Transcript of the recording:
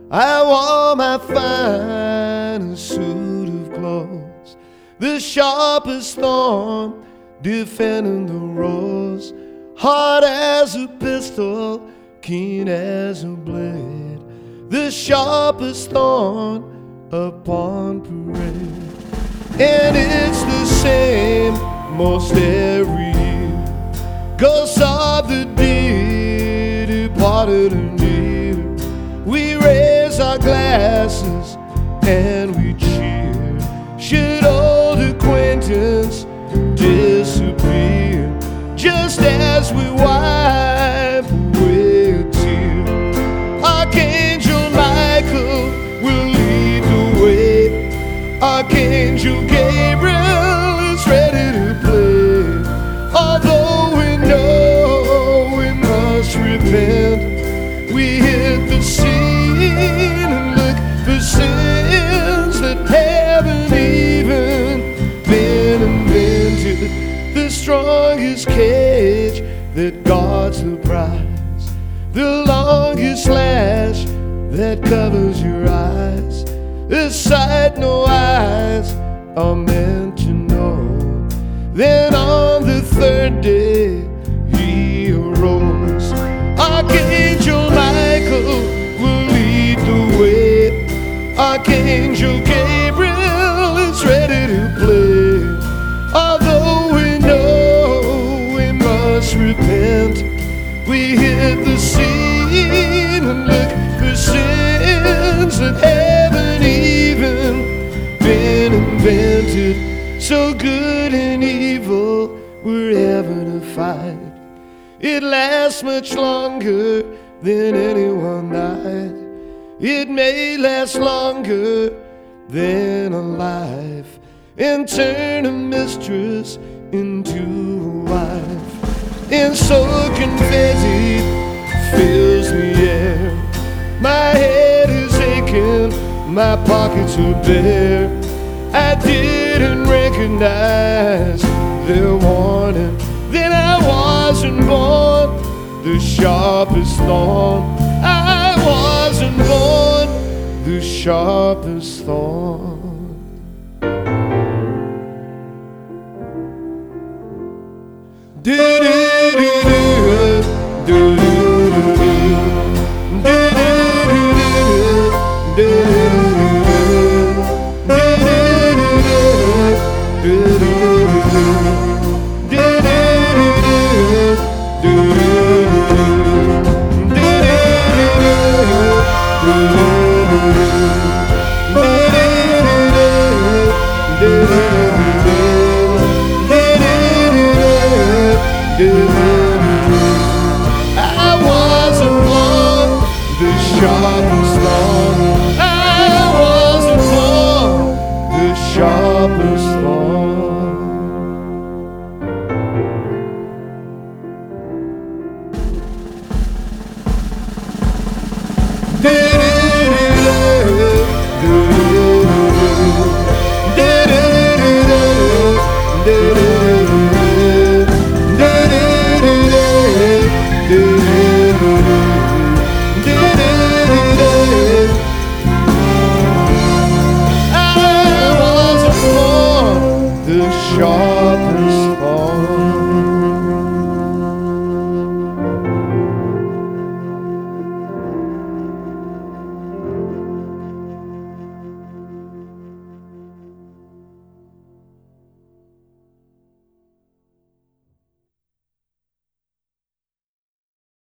I wore my finest suit of clothes, the sharpest thorn defending the rose, hard as a pistol, keen as a blade, the sharpest thorn upon parade. And it's the same most every year, 'cause of the dear departed and near. We raise our glasses and we cheer, should old acquaintance disappear, just as we wipe away a tear. Archangel Michael will lead the way, Archangel Gabriel is ready to play. Although we know we must repent, we hit the scene and look for sins that haven't even been invented. The strongest cage that guards the prize, the longest lash that covers your eyes, a sight no eyes are meant to know. Then on the third day he arose. Archangel Michael will lead the way, Archangel Gabriel is ready to play. Although we know we must repent, we hit the scene and look for sins that haven't even been invented. So good and evil were having a fight. It lasts much longer than anyone died. It may last longer than a life, and turn a mistress into a wife. And so confetti fills the air, my head is aching, my pockets are bare. I didn't recognize their warning, then I wasn't born the sharpest thorn. I wasn't born the sharpest thorn. Do do do do do do do I wasn't born the sharpest